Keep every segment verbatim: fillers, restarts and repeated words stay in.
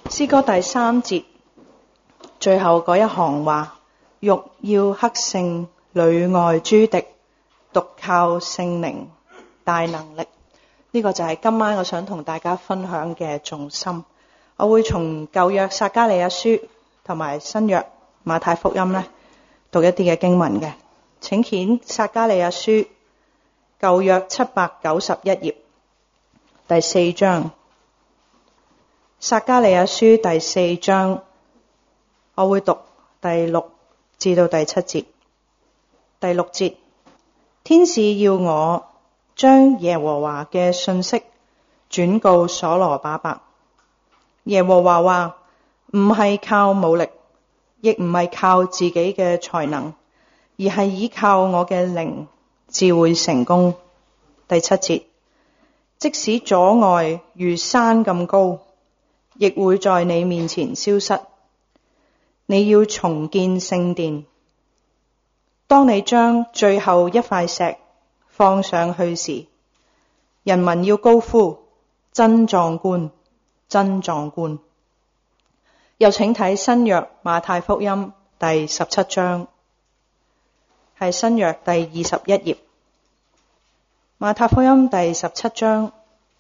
詩歌第三節最後嗰一行話：欲要克勝裏外諸敵，獨靠聖靈大能力。呢個就係今晚我想同大家分享嘅重心。我會從舊約撒迦利亞書同埋新約馬太福音呢讀一啲嘅經文嘅。請掀撒迦利亞書舊約七百九十一頁第四章。撒迦利亞書第四章，我會讀第六至到第七節。第六節，天使要我將耶和華嘅信息轉告所羅巴伯。耶和華話：唔係靠武力，亦唔係靠自己嘅才能，而係依靠我嘅靈，至會成功。第七節，即使阻礙如山咁高，亦會在你面前消失。你要重建聖殿，當你將最後一塊石放上去時，人民要高呼：真壯觀，真壯觀。又請睇新約馬太福音第十七章，係新約第二十一頁。馬太福音第十七章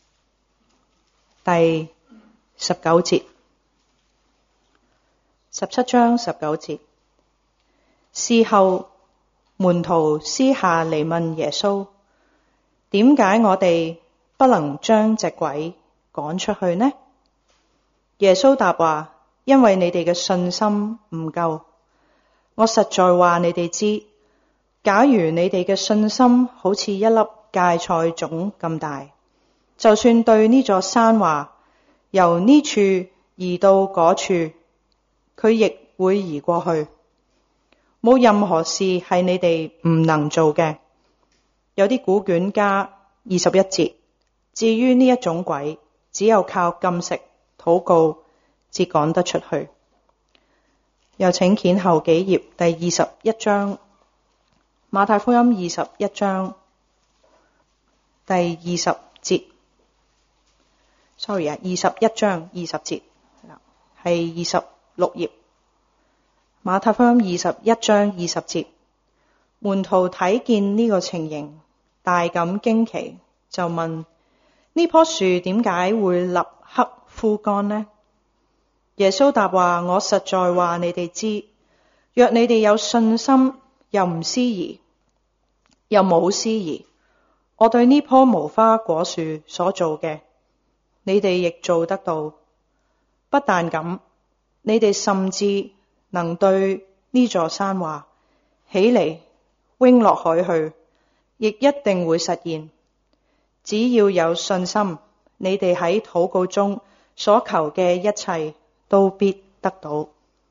第十九節，十七章十九節。事後門徒私下嚟問耶穌：點解我哋不能將隻鬼趕出去呢？耶穌答話：因為你哋嘅信心唔夠。我實在話你哋知，假如你哋嘅信心好似一粒芥菜種咁大，就算對呢座山話：由呢處移到嗰處，佢亦會移過去。冇任何事係你哋唔能做嘅。有啲古卷家二十一節，至於呢一種鬼，只有靠禁食禱告至趕得出去。又請掀後幾頁第二十一章，馬太福音二十一章第二十節。sorry 啊，二十一章二十節，係二十六頁。馬太福音二十一章二十節，門徒睇見呢個情形，大感驚奇，就問：呢棵樹點解會立刻枯乾呢？耶穌答話：我實在話你哋知，若你哋有信心，又唔思疑，又冇思疑，我對呢棵無花果樹所做嘅，你哋亦做得到。不但咁，你哋甚至能對呢座山話：起嚟，扔落海去，亦一定會實現。只要有信心，你哋喺禱告中所求嘅一切都必得到。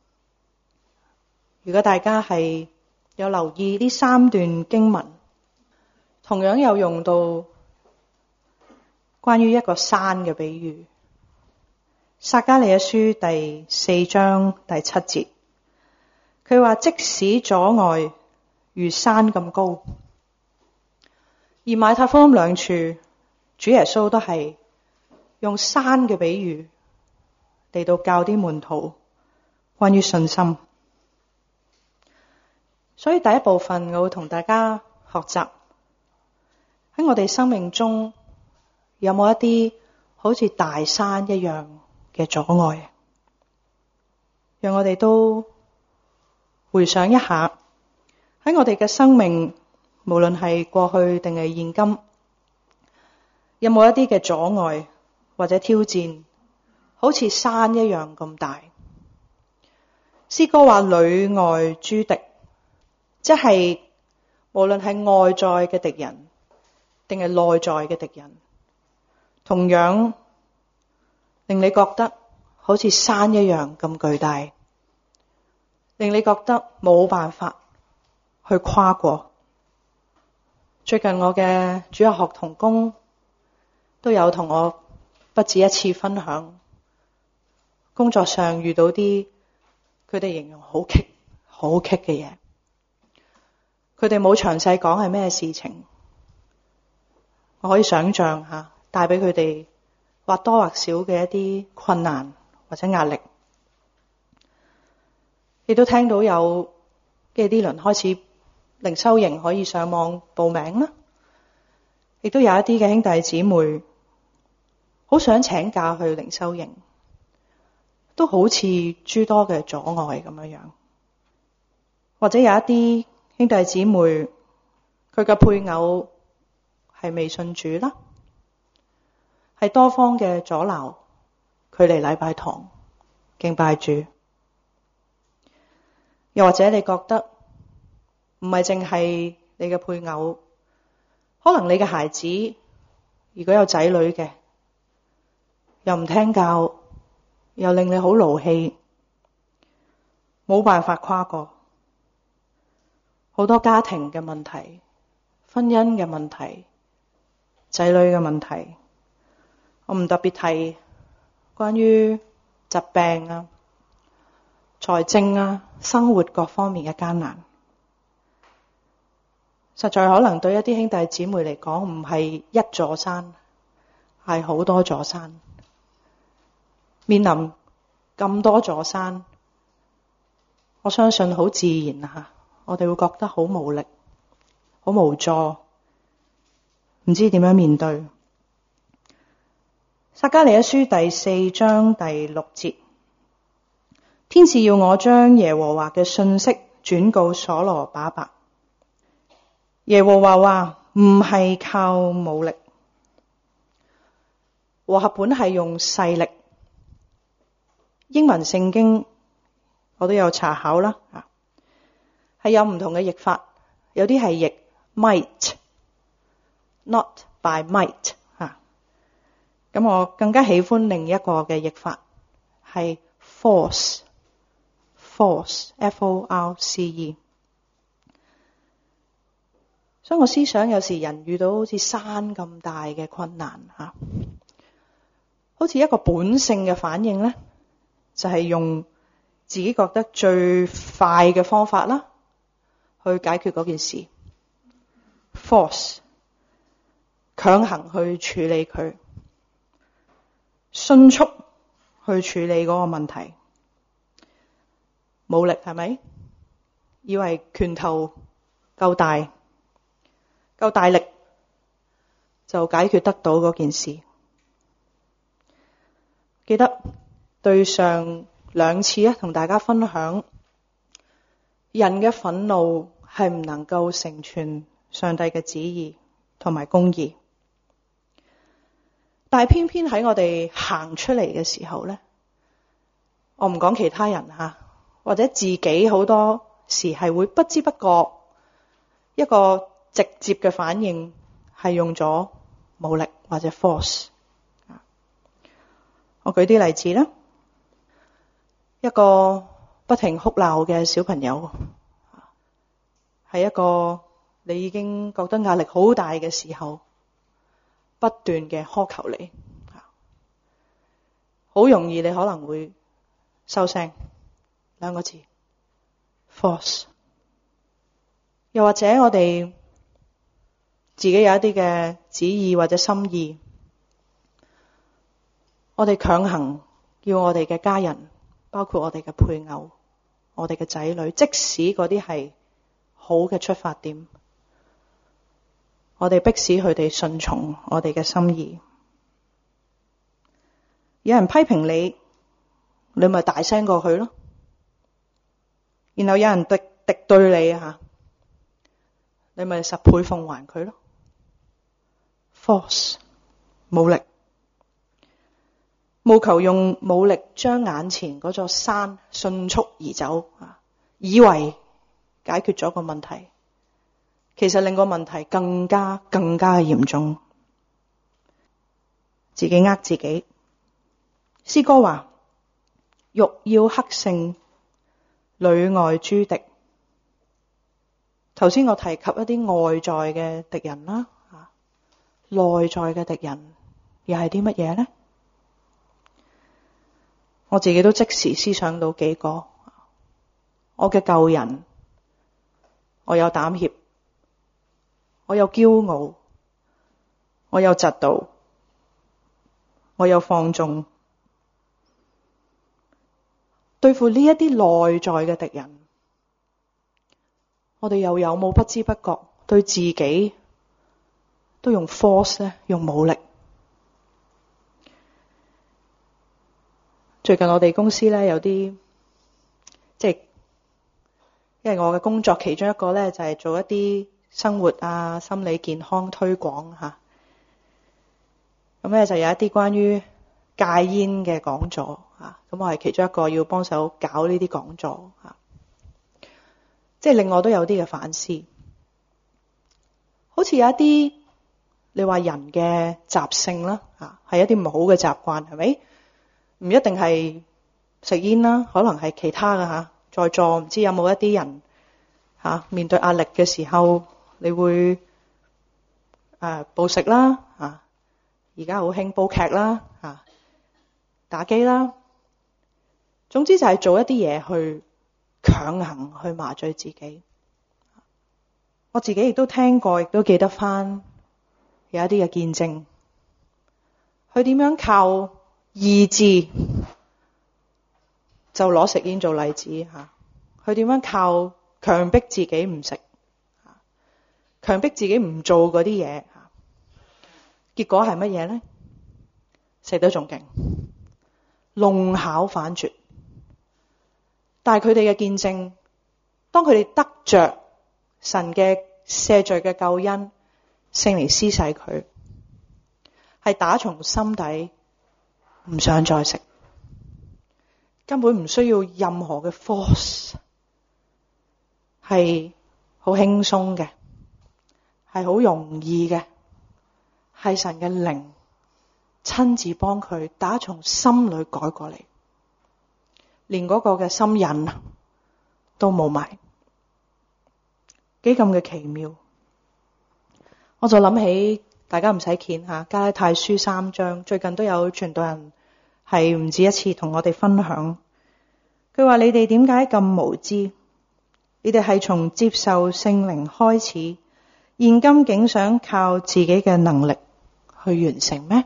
如果大家係有留意呢三段經文，同樣有用到關於一個山嘅比喻。撒迦利亞書第四章第七節，佢話即使阻礙如山咁高。而馬太福音兩處，主耶穌都係用山嘅比喻嚟到教啲門徒關於信心。所以第一部分我會同大家學習，喺我哋生命中有冇一啲好似大山一樣嘅阻礙，讓我哋都回想一下，喺我哋嘅生命，無論係過去定係現今，有冇一啲嘅阻礙或者挑戰，好似山一樣咁大。詩歌話裏外諸敵，即係無論係外在嘅敵人定係內在嘅敵人，同樣令你覺得好似山一樣咁巨大，令你覺得冇辦法去跨過。最近我嘅主日學同工都有同我不止一次分享，工作上遇到啲佢哋形容好棘、好棘嘅嘢。佢哋冇詳細講係咩事情，我可以想象下帶俾佢哋或多或少嘅一啲困難或者壓力。亦都聽到有嘅啲輪開始靈修營可以上網報名啦，亦都有一啲嘅兄弟姊妹好想請假去靈修營，都好似諸多嘅阻礙咁樣樣。或者有一啲兄弟姊妹佢嘅配偶係未信主啦，係多方嘅阻撓佢嚟禮拜堂敬拜主。又或者你覺得唔係淨係你嘅配偶，可能你嘅孩子如果有仔女嘅，又唔聽教，又令你好勞氣，冇辦法跨過。好多家庭嘅問題，婚姻嘅問題，仔女嘅問題，我唔特別提關於疾病啊、財政啊、生活各方面嘅艱難，實在可能對一啲兄弟姊妹嚟講唔係一座山，係好多座山。面臨咁多座山，我相信好自然啊，我哋會覺得好無力、好無助，唔知點樣面對。撒迦利亞書第四章第六節，天使要我將耶和華嘅信息轉告所羅巴伯。耶和華話唔係靠武力，和合本係用勢力。英文聖經我都有查考啦，係有唔同嘅譯法，有啲係譯 might，not by might 吓。咁我更加喜歡另一個嘅譯法係 force，force F O R C E。所以我思想有時人遇到好似山咁大嘅困難吓，好似一個本性嘅反應咧，就係用自己覺得最快嘅方法啦，去解決嗰件事。force 強行去處理佢，迅速去處理嗰個問題。武力係咪？以為拳頭夠大，夠大力就解決得到嗰件事。記得對上兩次啊，同大家分享，人嘅憤怒係唔能夠成全上帝嘅旨意同埋公義。但係偏偏喺我哋行出嚟嘅時候咧，我唔講其他人吓，或者自己好多時係會不知不覺一個直接嘅反應係用咗武力或者 force。我舉啲例子啦，一個不停哭鬧嘅小朋友，係一個你已經覺得壓力好大嘅時候，不斷嘅苛求你，好容易你可能會收聲，兩個字 force。 又或者我哋自己有一啲嘅旨意或者心意，我哋強行要我哋嘅家人，包括我哋嘅配偶、我哋嘅仔女，即使嗰啲係好嘅出發點，我哋迫使佢哋順從我哋嘅心意。有人批評你，你咪大聲過去咯。然後有人敵敵對你吓，你咪十倍奉還佢咯。force 武力，務求用武力將眼前嗰座山迅速移走，以為解決咗個問題，其實令個問題更加更加嚴重。自己呃自己。詩歌話：欲要克勝，裏外諸敵。頭先我提及一啲外在嘅敵人啦，內在嘅敵人又係啲乜嘢呢？我自己都即時思想到幾個。我嘅舊人，我有膽怯，我有驕傲，我有嫉妒，我有放縱。 對付呢一啲內在嘅敵人，我哋又有冇不知不覺對自己都用 force 咧，用武力？最近我哋公司咧有啲，即係因為我嘅工作其中一個咧就係做一啲生活啊、心理健康推廣吓。咁咧就有一啲關於戒煙嘅講座啊，咁我係其中一個要幫手搞呢啲講座啊，即係令我都有啲嘅反思。好似有一啲你話人嘅習性啦，啊係一啲唔好嘅習慣，係咪？唔一定係食煙啦，可能係其他嘅吓。在座唔知有冇一啲人吓、啊、面對壓力嘅時候，你會誒暴食啦啊。而家好興煲劇啦，啊，打機啦，總之就係做一啲嘢去強行去麻醉自己。我自己亦都聽過，亦都記得翻有一啲嘅見證，佢點樣靠意志，就攞食煙做例子吓，佢點樣靠強迫自己唔食，強迫自己唔做嗰啲嘢。結果係乜嘢呢？食得仲勁，弄巧反拙。但係佢哋嘅見證，當佢哋得着神嘅赦罪嘅救恩，聖靈施洗佢，係打從心底唔想再食，根本唔需要任何嘅 force， 係好輕鬆嘅，係好容易嘅。係神嘅靈親自幫佢打從心裏改過嚟，連嗰個嘅心癮都冇埋，幾咁嘅奇妙。我就諗起大家唔使見吓，加拉太書三章，最近都有傳道人係唔止一次同我哋分享。佢話：你哋點解咁無知？你哋係從接受聖靈開始，現今竟想靠自己嘅能力去完成咩？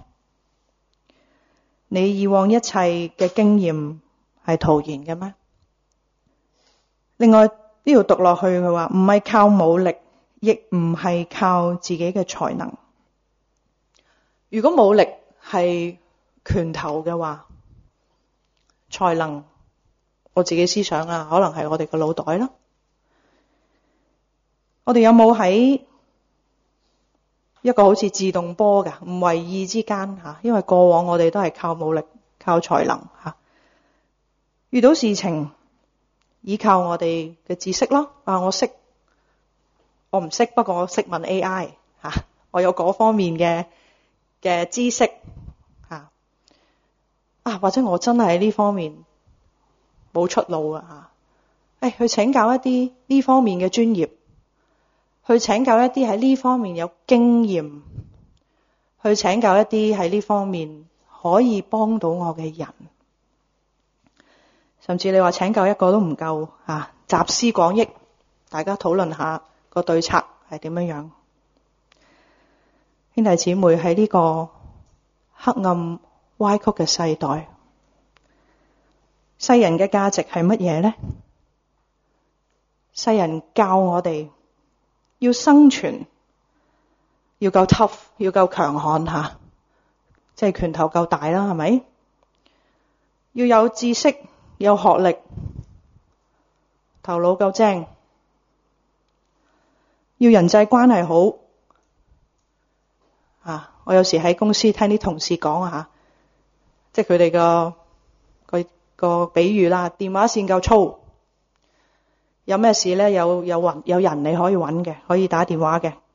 你以往一切嘅經驗係徒然嘅咩？另外呢度讀落去，佢話唔係靠武力，亦唔係靠自己嘅才能。如果武力係拳頭嘅話，才能我自己思想啊，可能係我哋個腦袋啦。我哋有冇喺一個好似自動波㗎，唔為意之間吓，因為過往我哋都係靠武力、靠才能吓。遇到事情依靠我哋嘅知識咯，啊我識，我唔識，不過我識問 A I 吓，我有嗰方面嘅嘅知識吓，啊或者我真係喺呢方面冇出路啊吓，誒去請教一啲呢方面嘅專業。去請教一啲喺呢方面有經驗，去請教一啲喺呢方面可以幫到我嘅人，甚至你話請教一個都唔夠啊！集思廣益，大家討論下個對策係點樣樣。兄弟姊妹，喺呢個黑暗歪曲嘅世代，世人嘅價值係乜嘢呢？世人教我哋要生存，要夠 tough， 要夠強悍吓，即係拳頭夠大啦，係咪？要有知識，有學歷，頭腦夠精，要人際關係好。啊，我有時喺公司聽啲同事講啊，即係佢哋個個個比喻啦，電話線夠粗。有咩事咧？有有人有人你可以揾嘅，可以打電話嘅。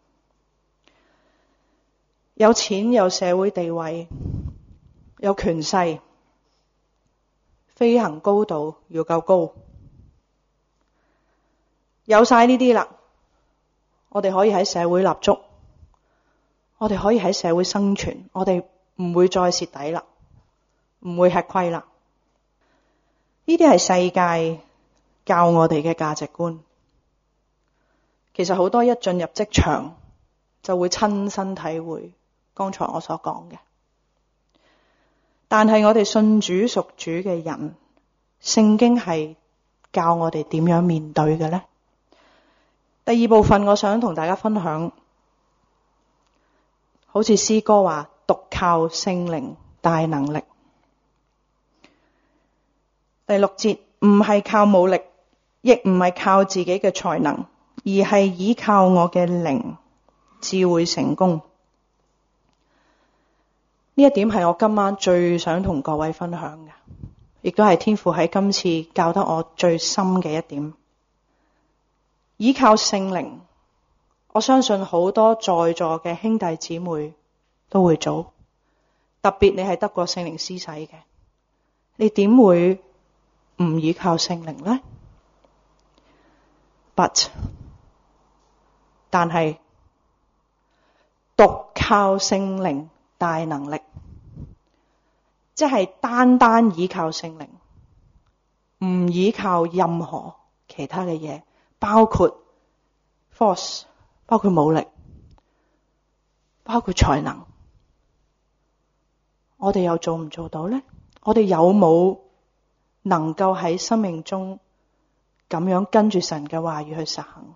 有錢，有社會地位，有權勢，飛行高度要夠高。有晒呢啲啦，我哋可以喺社會立足，我哋可以喺社會生存，我哋唔會再蝕底啦，唔會吃虧啦。呢啲係世界教我哋嘅價值觀，其實好多一進入職場就會親身體會剛才我所講嘅。但係我哋信主屬主嘅人， 聖經係教我哋點樣面對嘅呢？第二部分我想同大家分享，好似詩歌話，獨靠聖靈大能力。第六節，唔係靠武力，亦唔係靠自己嘅才能，而係依靠我嘅靈，至會成功。呢一點係我今晚最想同各位分享嘅，亦都係天父喺今次教得我最深嘅一點。依靠聖靈，我相信好多在座嘅兄弟姊妹都會做，特別你係得過聖靈施洗嘅，你點會唔依靠聖靈呢？ But 但係獨靠聖靈大能力，即係單單依靠聖靈，唔依靠任何其他嘅嘢，包括 force， 包括武力，包括才能。我哋又做唔做到呢？我哋有冇能夠喺生命中咁樣跟住神嘅話語去實行？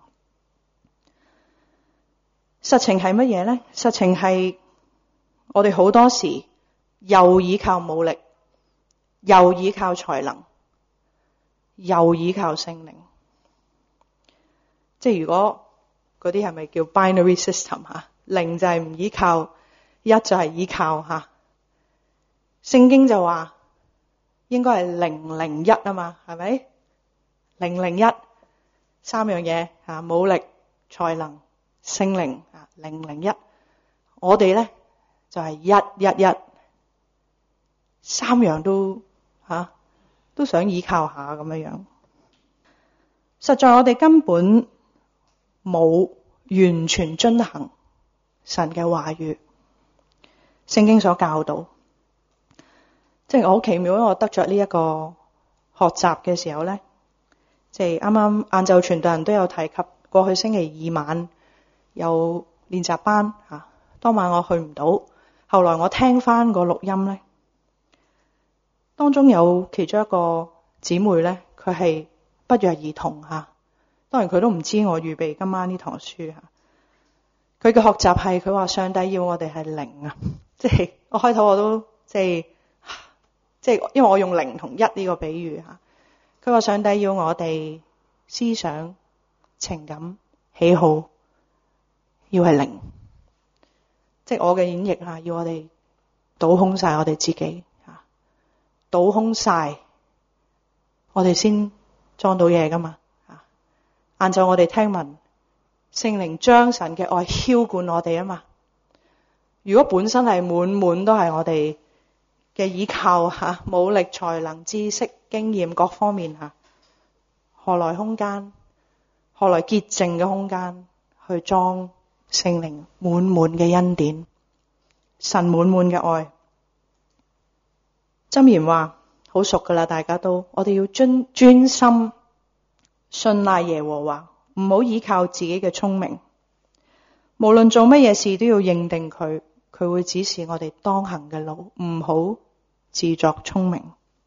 實情係乜嘢呢？實情係我哋好多時又依靠武力，又依靠才能，又依靠聖靈。即係如果嗰啲係咪叫 binary system 吓？零就係唔依靠，一就係依靠吓。聖經就話應該係零零一啊嘛，係咪？零零一三樣嘢吓，武力、才能、聖靈啊，零零一。我哋咧就係一一一，三樣都吓、啊、都想依靠下咁樣樣。實在我哋根本冇完全遵行神嘅話語，聖經所教導。即係我好奇妙，因為我得着呢一個學習嘅時候咧，即係啱啱晏晝傳道人都有提及，過去星期二晚有練習班吓，當晚我去唔到，後來我聽翻個錄音咧，當中有其中一個姊妹咧，佢係不約而同吓，當然佢都唔知我預備今晚呢堂書吓，佢嘅學習係佢話上帝要我哋係零啊，即係我開頭我都即係。即係因為我用零同一呢個比喻吓，佢話上帝要我哋思想、情感、喜好要係零，即係我嘅演繹吓，要我哋倒空晒我哋自己吓，倒空晒我哋先裝到嘢噶嘛吓。晏晝我哋聽聞聖靈將神嘅愛澆灌我哋啊嘛，如果本身係滿滿都係我哋嘅依靠吓，武力、才能、知識、經驗各方面吓，何來空間？何來潔淨嘅空間去裝聖靈滿滿嘅恩典，神滿滿嘅愛？箴言話好熟噶啦，大家都，我哋要專專心信賴耶和華，唔好依靠自己嘅聰明，無論做乜嘢事都要認定佢。佢會指示我哋當行嘅路，唔好自作聰明。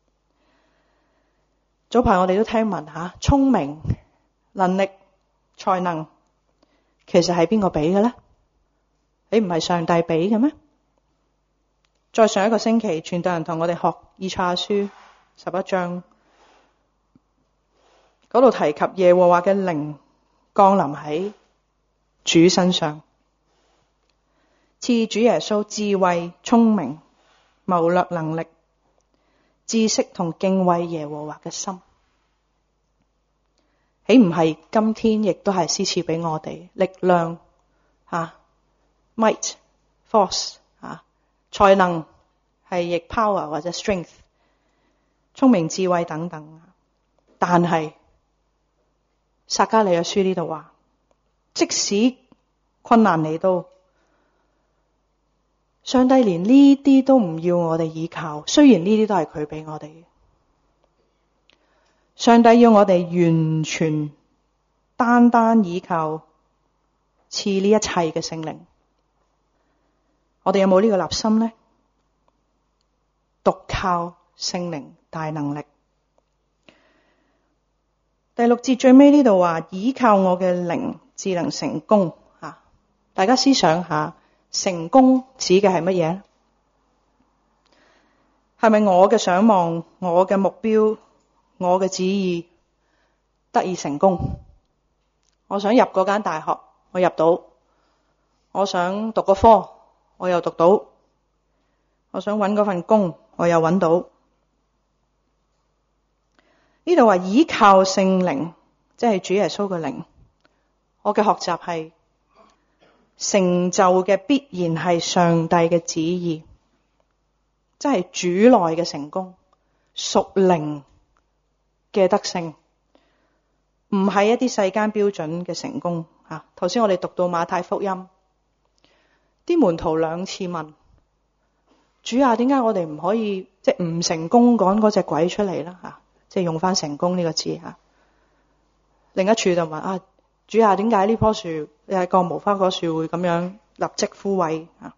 早排我哋都聽聞吓，聰明、能力、才能，其實係邊個俾嘅咧？你唔係上帝俾嘅咩？再上一個星期，傳道人同我哋學以賽亞書十一章，嗰度提及耶和華嘅靈降臨喺主身上，賜主耶穌智慧、聰明、謀略能力、知識同敬畏耶和華嘅心。豈唔係今天亦都係施賜俾我哋力量吓 might force 吓，才能係亦 power 或者 strength， 聰明智慧等等。但係撒迦利亞書呢度話，即使困難嚟到，上帝連呢啲都唔要我哋依靠，雖然呢啲都係佢俾我哋嘅。上帝要我哋完全單單依靠賜呢一切嘅聖靈。我哋有冇呢個立心呢？獨靠聖靈大能力。 第六節最尾呢度話，倚靠我嘅靈至能成功。啊，大家思想下，成功指嘅係乜嘢？係咪我嘅想望、我嘅目標、我嘅旨意得以成功？我想入嗰間大學，我入到；我想讀個科，我又讀到；我想搵嗰份工，我又搵到。呢度話倚靠聖靈，即係主耶穌嘅靈。我嘅學習係成就嘅必然係上帝嘅旨意，即係主內嘅成功，屬靈嘅得勝，唔係一啲世間標準嘅成功。吓，頭先我哋讀到馬太福音，啲門徒兩次問主啊，點解我哋唔可以即係唔成功趕嗰隻鬼出嚟啦？吓。即係用翻成功呢個字吓，另一處就問啊，主啊，點解呢棵樹誒個無花果樹會咁樣立即枯萎啊？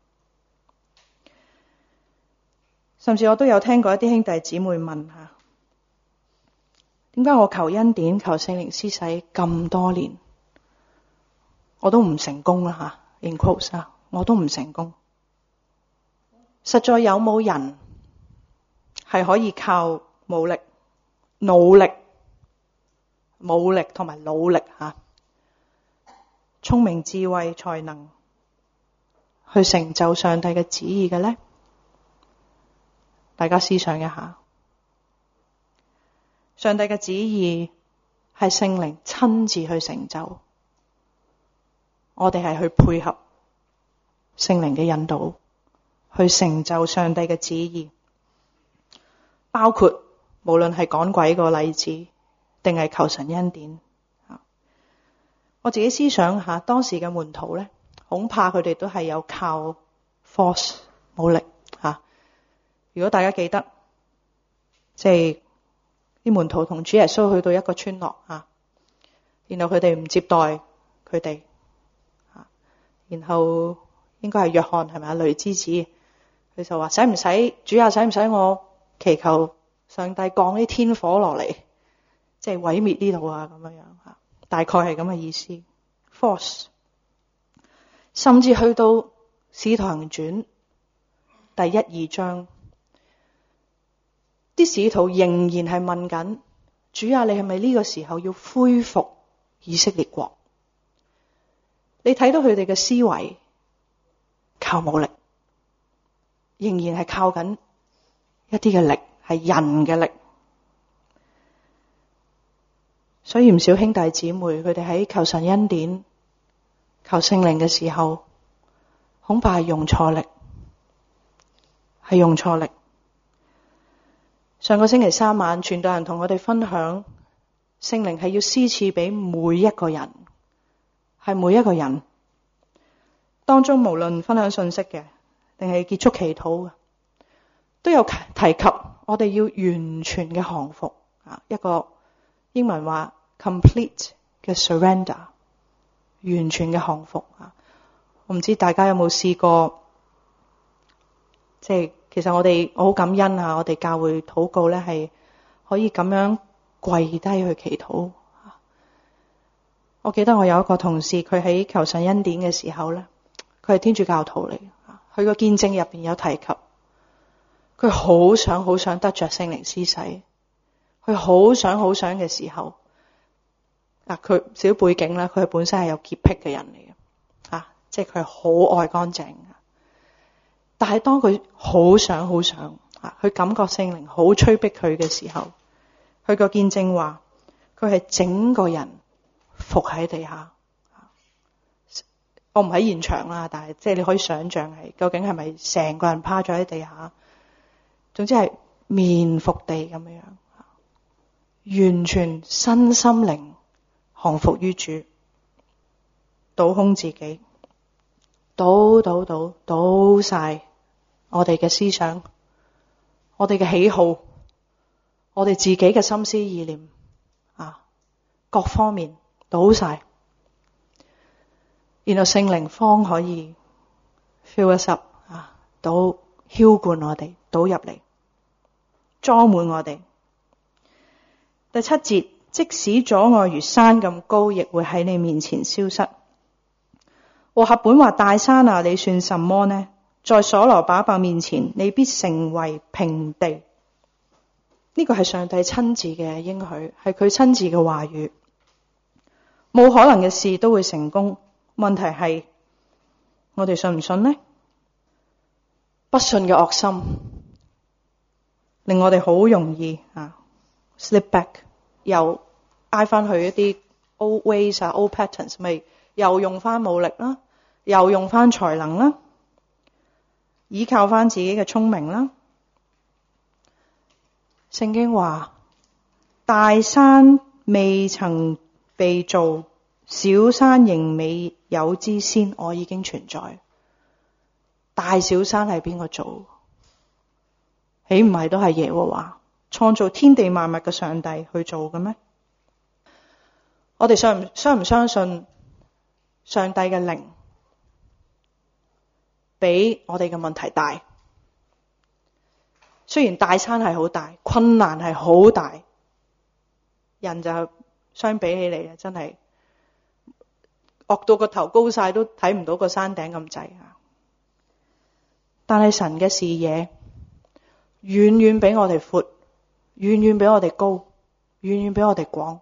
甚至我都有聽過一啲兄弟姊妹問下，點解我求恩典、求聖靈施洗咁多年，我都唔成功啦吓 ？In quotes 啊，我都唔成功。實在有冇人係可以靠武力？努力、武力同埋努力吓，聰明、智慧、才能去成就上帝嘅旨意嘅呢？大家思想一下，上帝嘅旨意係聖靈親自去成就，我哋係去配合聖靈嘅引導，去成就上帝嘅旨意，包括無論係趕鬼個例子，定係求神恩典。我自己思想下，當時嘅門徒咧，恐怕佢哋都係有靠 force 武力吓。如果大家記得，即係啲門徒同主耶穌去到一個村落吓，然後佢哋唔接待佢哋吓，然後應該係約翰係咪啊？雷之子，佢就話：使唔使主啊？使唔使我祈求上帝降啲天火落嚟，即係毀滅呢度啊？咁樣樣吓，大概係咁嘅意思。Force， 甚至去到《使徒行傳》第一二章，啲使徒仍然係問緊主啊，你係咪呢個時候要恢復以色列國？你睇到佢哋嘅思維，靠武力，仍然係靠緊一啲嘅力。係人嘅力，所以唔少兄弟姊妹佢哋喺求神恩典、求聖靈嘅時候，恐怕係用錯力，係用錯力。上個星期三晚，傳道人同我哋分享，聖靈係要施賜俾每一個人，係每一個人當中，無論分享信息嘅，定係結束祈禱嘅，都有提及。我哋要完全嘅降服啊！一個英文話 complete 嘅 surrender， 完全嘅降服啊！我唔知大家有冇試過，即係其實我哋我好感恩啊！我哋教會禱告咧係可以咁樣跪低去祈禱。我記得我有一個同事，佢喺求神恩典嘅時候咧，佢係天主教徒嚟，佢個見證入邊有提及。佢好想好想得着聖靈施洗，佢好想好想嘅時候，嗱佢少背景啦，佢本身係有潔癖嘅人嚟嘅，啊，即係佢好愛乾淨。但係當佢好想好想，啊，佢感覺聖靈好催逼佢嘅時候，佢個見證話，佢係整個人伏喺地下。我唔喺現場啦，但係即係你可以想象係究竟係咪成個人趴咗喺地下。總之係面伏地咁樣樣，完全身心靈降服於主，倒空自己，倒倒倒倒晒我哋嘅思想，我哋嘅喜好，我哋自己嘅心思意念啊，各方面倒晒，然後聖靈方可以 fill us up 啊，倒澆灌我哋，倒入嚟。裝滿我哋。第七節即使阻礙如山咁高，亦會喺你面前消失。和合本話：大山啊，你算什麼呢？在所羅巴伯面前，你必成為平地。呢個係上帝親自嘅應許，係佢親自嘅話語。冇可能嘅事都會成功，問題係我哋信唔信呢？不信嘅惡心令我哋好容易啊 slip back， 又挨翻去一啲 old ways 啊 old patterns， 咪又用翻武力啦，又用翻才能啦，依靠翻自己嘅聰明啦。聖經話：大山未曾被造，小山仍未有之先，我已經存在。大小山係邊個做？豈唔係都係耶和華創造天地萬物嘅上帝去做嘅咩？我哋相唔相唔相信上帝嘅靈比我哋嘅問題大？雖然大山係好大，困難係好大，人就相比起嚟真係惡到個頭高晒都睇唔到個山頂咁滯。但係神嘅視野遠遠比我哋闊，遠遠比我哋高，遠遠比我哋廣。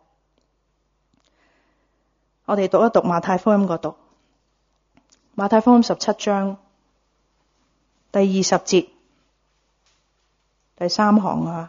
我哋讀一讀馬太福音嗰度，馬太福音十七章第二十節第三行啊。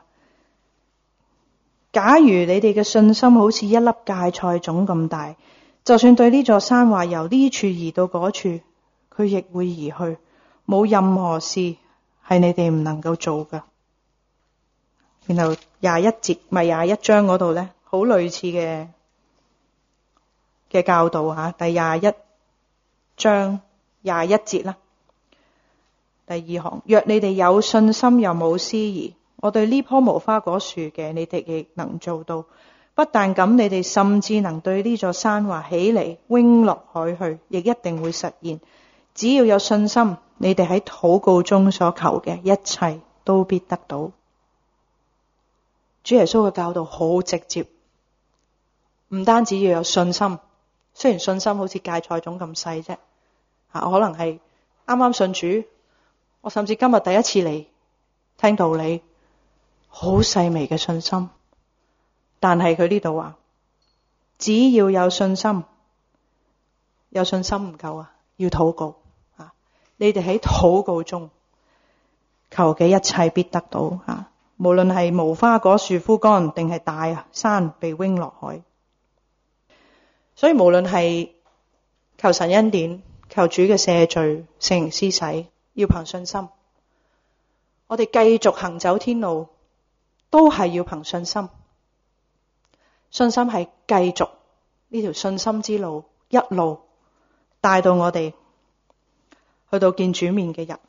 假如你哋嘅信心好似一粒芥菜種咁大，就算對呢座山話由呢處移到嗰處，佢亦會移去。冇任何事係你哋唔能夠做㗎。然後廿一節咪廿一章嗰度咧，好類似嘅嘅教導吓。第廿一章廿一節啦，第二行：若你哋有信心又冇思疑，我對呢棵無花果樹嘅，你哋亦能做到。不但咁，你哋甚至能對呢座山話起嚟，扔落海去，亦一定會實現。只要有信心，你哋喺禱告中所求嘅一切都必得到。主耶穌嘅教導好直接，唔單止要有信心，雖然信心好似芥菜種咁細啫，我可能係啱啱信主，我甚至今日第一次嚟聽道理，好細微嘅信心。但係佢呢度話，只要有信心，有信心唔夠啊，要禱告。你哋喺禱告中求嘅一切必得到啊！無論係無花果樹枯乾，定係大山被扔落海。所以無論係求神恩典、求主嘅赦罪、聖靈施洗，要憑信心。我哋繼續行走天路，都係要憑信心。信心係繼續呢條信心之路，一路帶到我哋去到見主面嘅日。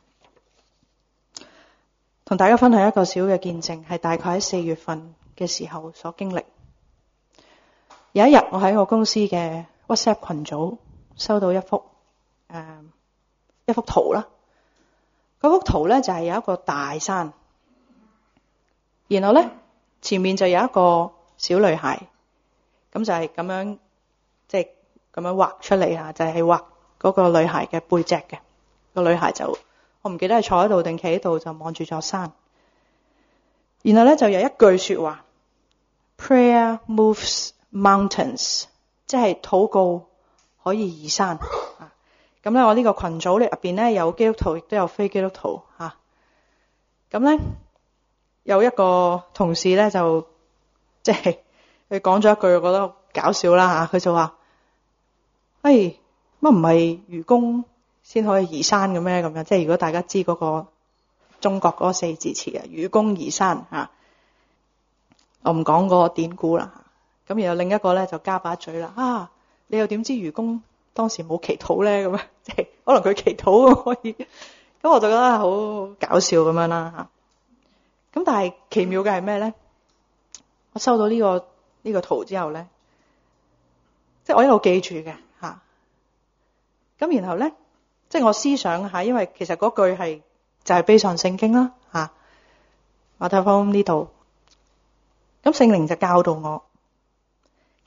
同大家分享一個小嘅見證，係大概喺四月份嘅時候所經歷。有一日我喺我公司嘅 WhatsApp 群組收到一幅誒、呃、一幅圖啦。嗰幅圖咧就係有一個大山，然後咧前面就有一個小女孩，咁就係咁樣即係咁樣畫出嚟啊，就係畫嗰個女孩嘅背脊嘅。個女孩就我唔記得係坐喺度定企喺度，就望住座山。然後咧就有一句說話 Prayer moves mountains， 即係禱告可以移山。咁咧我呢個群組入邊咧有基督徒亦都有非基督徒吓。咁咧有一個同事咧就即係佢講咗一句我覺得搞笑啦吓，佢就話：誒乜唔係愚公先可以移山嘅咩？咁樣即係如果大家知嗰個中國嗰個四字詞啊，愚公移山吓，我唔講嗰個典故啦。咁然後另一個咧就加把嘴啦，啊你又點知愚公當時冇祈禱咧？咁樣即係可能佢祈禱可以。咁我就覺得好搞笑咁樣啦吓。咁但係奇妙嘅係咩咧？我收到呢個呢個圖之後咧，即係我一路記住嘅吓。咁然後咧。即係我思想下，因為其實嗰句係就係背上聖經啦吓。馬太福音呢度，咁聖靈就教導我，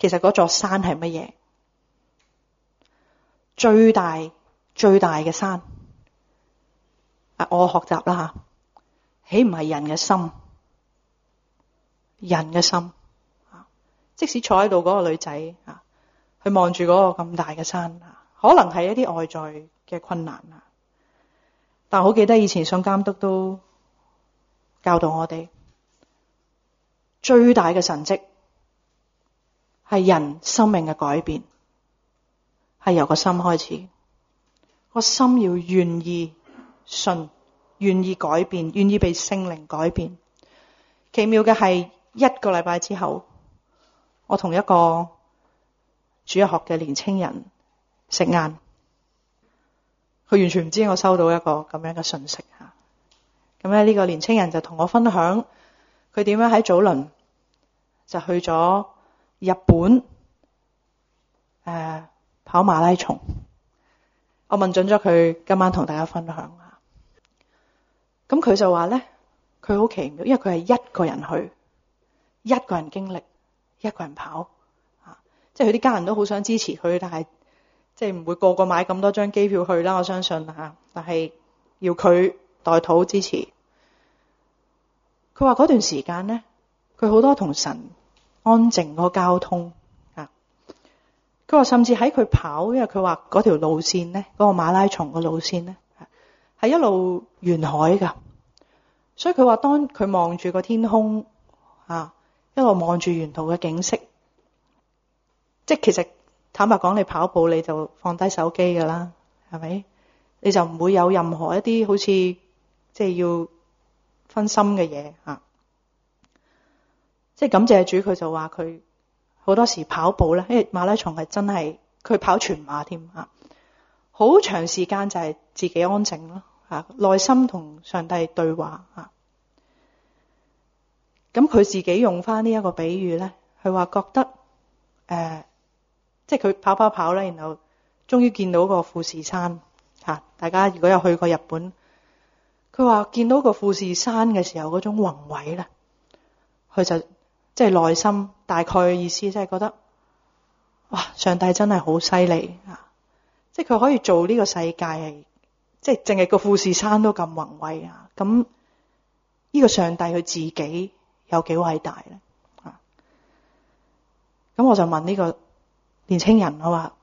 其實嗰座山係乜嘢？最大最大嘅山啊！我學習啦吓，豈唔係人嘅心？人嘅心啊！即使坐喺度嗰個女仔啊，佢望住嗰個咁大嘅山啊，可能係一啲外在嘅困難啊，但好記得以前上監督都教導我哋，最大嘅神蹟係人生命嘅改變，係由個心開始。個心要願意信，願意改變，願意被聖靈改變。奇妙嘅係一個禮拜之後，我同一個主日學嘅年青人食晏，佢完全唔知我收到一個咁樣嘅訊息吓。咁咧呢個年青人就同我分享佢點樣喺早輪就去咗日本誒、呃、跑馬拉松。我問準咗佢今晚同大家分享啊。咁佢就話咧，佢好奇妙，因為佢係一個人去，一個人經歷，一個人跑啊。即係佢啲家人都好想支持佢，但係即係唔會個個買咁多張機票去啦。我相信啊，但係要佢代禱支持。佢話嗰段時間咧，佢好多同神安靜嗰個交通啊。佢話甚至喺佢跑，因為佢話嗰條路線咧，嗰個馬拉松嘅路線咧，係一路沿海噶。所以佢話當佢望住個天空啊，一路望住沿途嘅景色，即係其實坦白講，你跑步你就放低手機噶啦，係咪？你就唔會有任何一啲好似即係要分心嘅嘢啊。即係感謝主，佢就話佢好多時跑步咧，因為馬拉松係真係佢跑全馬添啊，好長時間就係自己安靜咯啊，內心同上帝對話啊。咁佢自己用翻呢一個比喻咧，佢話覺得誒、呃，即係佢跑跑跑咧，然後終於見到個富士山吓、啊。大家如果有去過日本，佢話見到個富士山嘅時候嗰種宏偉咧，佢就即係內心大概嘅意思，即係覺得哇，上帝真係好犀利啊！即係佢可以做呢個世界係，即係淨係個富士山都咁宏偉啊！咁呢個上帝佢自己有幾偉大咧？啊！咁我就問呢個年青人，我話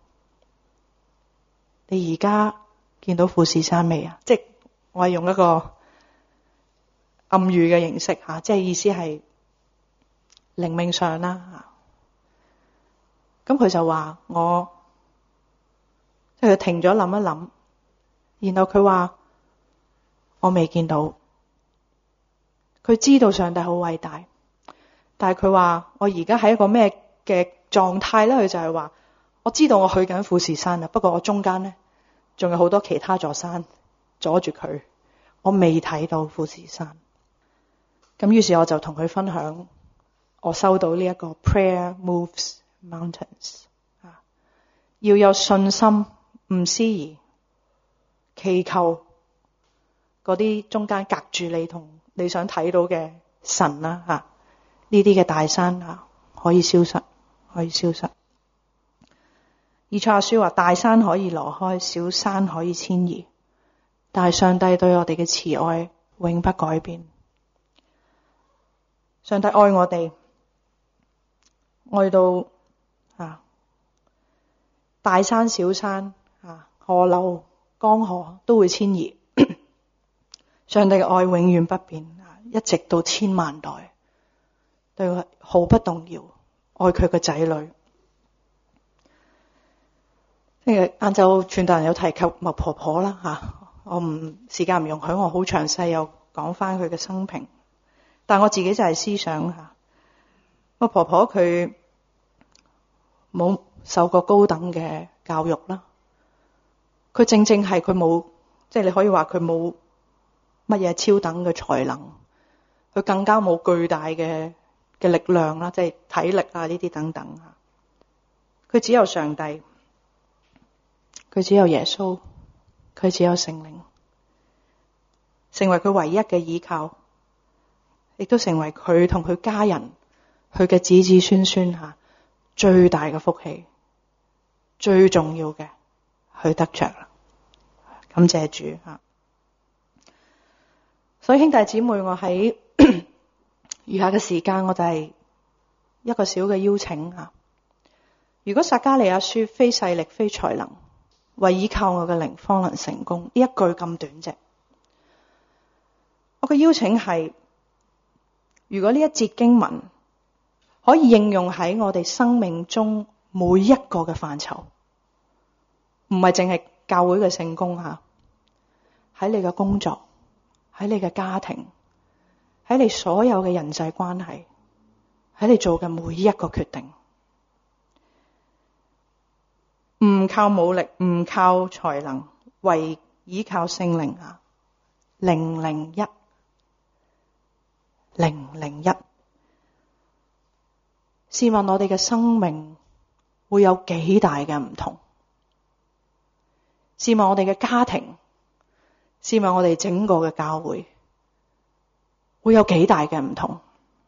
你而家見到富士山未啊？即係我係用一個暗喻嘅形式吓，即係意思係靈命上啦。咁佢就話我，即係佢停咗諗一諗，然後佢話我未見到。佢知道上帝好偉大，但係佢話我而家喺一個咩嘅狀態咧？佢就係話我知道我去緊富士山啦，不過我中間咧仲有好多其他座山阻住佢，我未睇到富士山。咁於是我就同佢分享，我收到呢一個 Prayer Moves Mountains 啊，要有信心，唔思疑，祈求嗰啲中間隔住你同你想睇到嘅神啦吓，呢啲嘅大山啊可以消失，可以消失。以賽亞書話大山可以挪開，小山可以遷移，但係上帝對我哋嘅慈愛永不改變。上帝愛我哋，愛到啊大山小山啊河流江河都會遷移。上帝嘅愛永遠不變，一直到千萬代，對佢毫不動搖，愛佢嘅仔女。即係晏晝傳道人有提及麥婆婆啦吓，我唔時間唔容許，我好詳細又講翻佢嘅生平。但我自己就係思想吓，麥婆婆佢冇受過高等嘅教育啦，佢正正係佢冇，即係你可以話佢冇乜嘢超等嘅才能，佢更加冇巨大嘅嘅力量啦，即係體力啊呢啲等等啊。佢只有上帝，佢只有耶穌，佢只有聖靈，成為佢唯一嘅依靠，亦都成為佢同佢家人，佢嘅子子孫孫吓最大嘅福氣，最重要嘅去得着啦。感謝主啊！所以兄弟姊妹，我喺餘下嘅時間，我就係一個小嘅邀請啊！如果撒迦利亞書非勢力非才能，惟倚靠我嘅靈方能成功，呢一句咁短啫。我嘅邀請係，如果呢一節經文可以應用喺我哋生命中每一個嘅範疇，唔係淨係教會嘅聖工吓，喺你嘅工作，喺你嘅家庭，喺你所有嘅人際關係，喺你做嘅每一個決定，唔靠武力，唔靠才能，唯倚靠聖靈啊！零零一，零零一。試問我哋嘅生命會有幾大嘅唔同？試問我哋嘅家庭，試問我哋整個嘅教會會有幾大嘅唔同？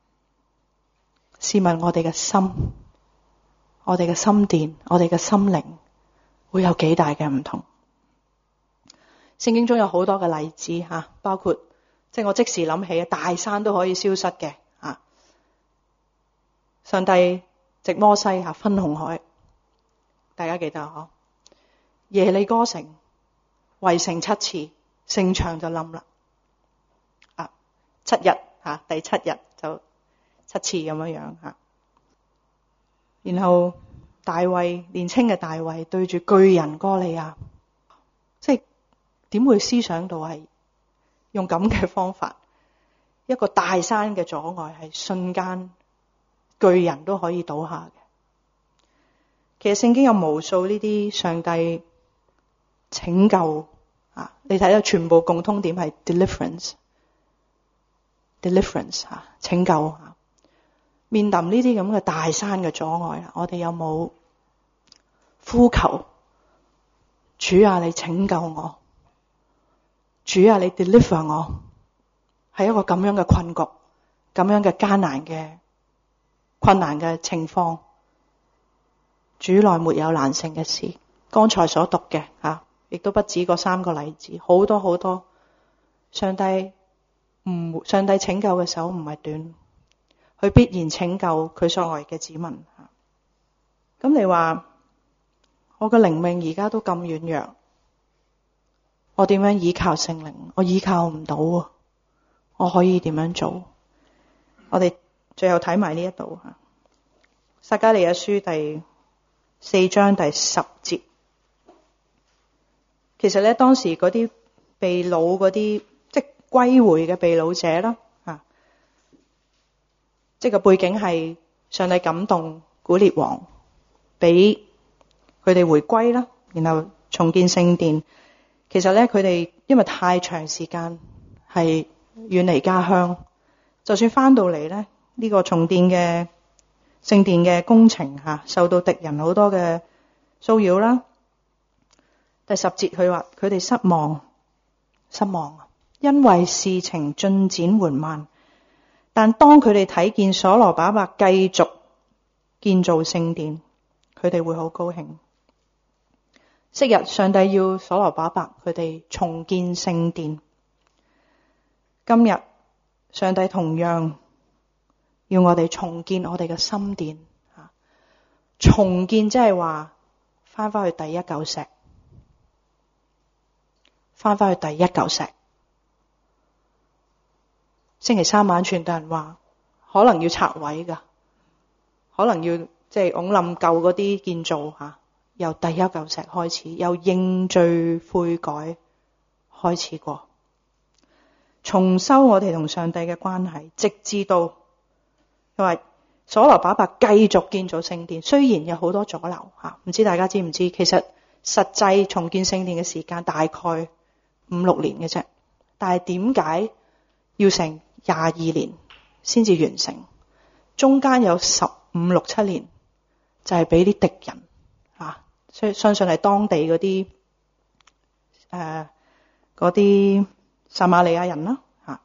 試問我哋嘅心，我哋嘅心殿，我哋嘅心靈會有幾大嘅唔同？聖經中有好多嘅例子吓，包括即係我即時諗起大山都可以消失嘅啊！上帝藉摩西吓分紅海，大家記得嗬？耶利哥城圍城七次，城牆就冧啦。啊，七日吓，第七日就七次咁樣樣吓。然後大衛，年輕嘅大衛對住巨人哥利亞，即係點會思想到係用咁嘅方法，一個大山嘅阻礙係瞬間巨人都可以倒下嘅。其實聖經有無數呢啲上帝拯救啊，你睇到全部共通點係 deliverance deliverance 啊，拯救啊。面臨呢啲咁嘅大山嘅阻礙，我哋有冇呼求主啊，你拯救我，主啊，你 deliver 我，係一個咁樣嘅困局，咁樣嘅艱難嘅困難嘅情況，主內沒有難成嘅事。剛才所讀嘅吓，亦都不止嗰三個例子，好多好多。上帝唔，上帝拯救嘅手唔係短，佢必然拯救佢所愛嘅子民。咁你話我嘅靈命而家都咁軟弱，我點樣依靠聖靈？我依靠唔到啊！我可以點樣做？我哋最後睇埋呢一度吓，撒迦利亞書第四章第十節。其實咧，當時嗰啲被擄嗰啲，即係歸回嘅被擄者啦，吓，即係個背景係上帝感動古列王，俾佢哋回歸啦，然後重建聖殿。其實咧，佢哋因為太長時間係遠離家鄉，就算翻到嚟咧，呢個重建嘅聖殿嘅工程吓，受到敵人好多嘅騷擾啦。第十節佢話佢哋失望，失望啊，因為事情進展緩慢。但當佢哋睇見所羅巴伯繼續建造聖殿，佢哋會好高興。昔日上帝要所羅巴伯佢哋重建聖殿，今日上帝同樣要我哋重建我哋嘅心殿。重建即係話翻返去第一嚿石，翻返去第一嚿石。星期三晚傳道人話可能要拆毀噶，可能要即係拱冧舊嗰啲建造吓，由第一嚿石開始，由認罪悔改開始過，重修我哋同上帝嘅關係，直至到因為所羅巴伯繼續建造聖殿，雖然有好多阻撓吓，唔知大家知唔知？其實實際重建聖殿嘅時間大概五六年嘅啫，但係點解要成廿二年先至完成？中間有十五六七年就係俾啲敵人啊，所以相信係當地嗰啲誒嗰啲撒瑪利亞人啦吓，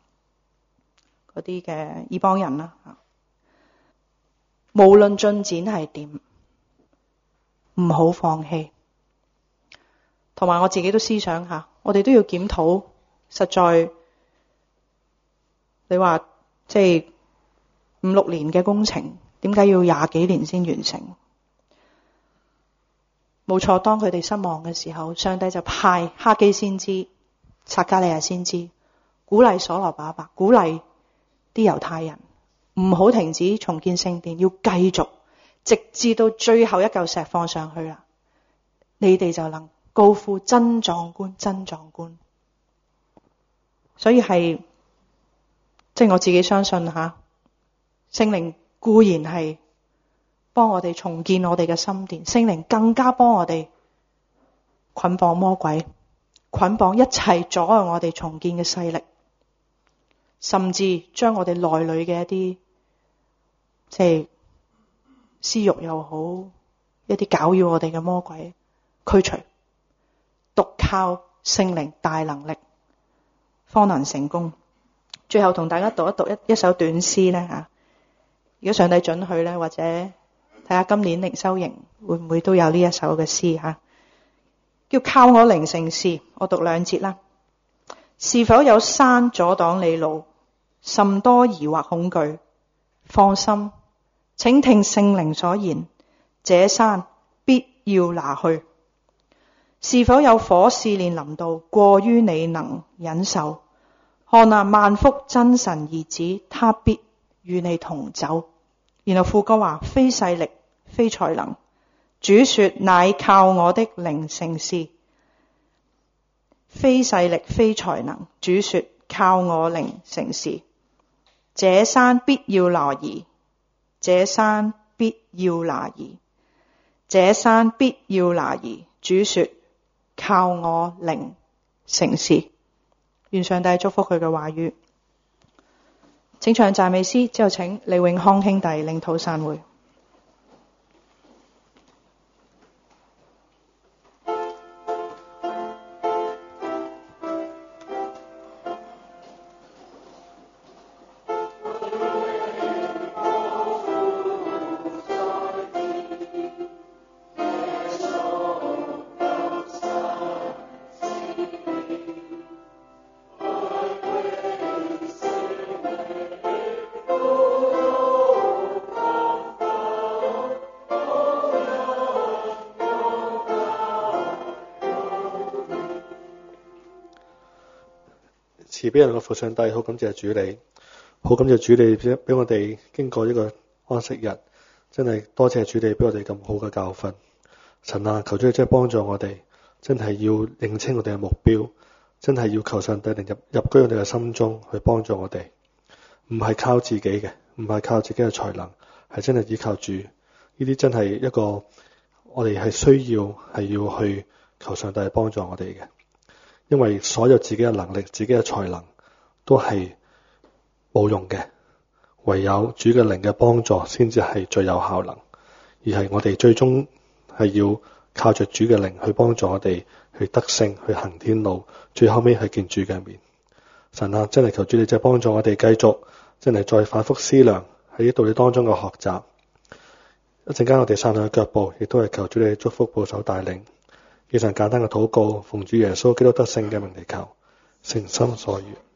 嗰啲嘅異邦人啦吓。無論進展係點， 唔好放棄。同埋我自己都思想下，我哋都要檢討，實在你話即係五六年嘅工程，點解要廿幾年先完成？冇錯，當佢哋失望嘅時候，上帝就派哈基先知、撒迦利亞先知，鼓勵所羅巴伯，鼓勵啲猶太人唔好停止重建聖殿，要繼續，直至到最後一嚿石放上去啦，你哋就能高呼真壯觀，真壯觀。所以係即係我自己相信吓，聖靈固然係幫我哋重建我哋嘅心殿，聖靈更加幫我哋捆綁魔鬼，捆綁一切阻礙我哋重建嘅勢力，甚至將我哋內裏嘅一啲即係私欲又好，一啲攪擾我哋嘅魔鬼驅除，獨靠聖靈大能力方能成功。最後同大家讀一讀一一首短詩咧吓，如果上帝准許咧，或者睇下今年靈修營會唔會都有呢一首嘅詩吓，叫靠我靈成事。我讀兩節啦。是否有山阻擋你路，甚多疑惑恐懼？放心，請聽聖靈所言，這山必要拿去。是否有火試煉臨到，過於你能忍受？看哪，萬福真神兒子，他必與你同走。然後副歌話：非勢力，非才能，主說乃靠我的靈成事。非勢力，非才能，主說靠我靈成事。這山必要拿移，這山必要拿移，這山必要拿移。主說靠我靈成事。願上帝祝福佢嘅話語。請唱讚美詩，之後請李永康兄弟領禱散會。 慈悲人嘅父上帝，好感謝主你，好感謝主你俾我哋經過一個安息日，真係多謝主你俾我哋咁好嘅教訓。神啊，求主你真係幫助我哋，真係要認清我哋嘅目標，真係要求上帝能入入居我哋嘅心中去幫助我哋，唔係靠自己嘅，唔係靠自己嘅才能，係真係依靠主。呢啲真係一個我哋係需要係要去求上帝幫助我哋嘅。因為所有自己嘅能力、自己嘅才能都係冇用嘅，唯有主嘅靈嘅幫助先至係最有效能，而係我哋最終係要靠着主嘅靈去幫助我哋去得勝、去行天路，最後尾係見主嘅面。神啊，真係求主你真係幫助我哋繼續真係再反覆思量喺道理當中嘅學習。一陣間我哋散下腳步，亦都係求主你祝福保守帶領。以上簡單嘅禱告，奉主耶穌基督得勝嘅名嚟求，誠心所願。